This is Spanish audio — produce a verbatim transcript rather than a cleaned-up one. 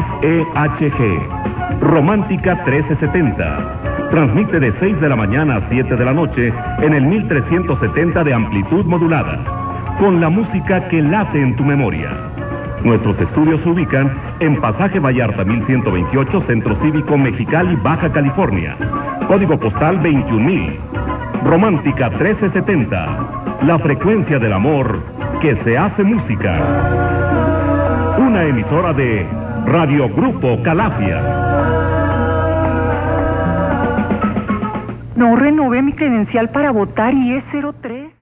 X E H G. Romántica trece setenta. Transmite de seis de la mañana a siete de la noche en el mil trescientos setenta de amplitud modulada, con la música que late en tu memoria. Nuestros estudios se ubican en Pasaje Vallarta mil ciento veintiocho, Centro Cívico Mexicali, Baja California. Código postal veintiún mil. Romántica trece setenta. La frecuencia del amor que se hace música. Una emisora de Radio Grupo Calafia. No renové mi credencial para votar y es cero tres.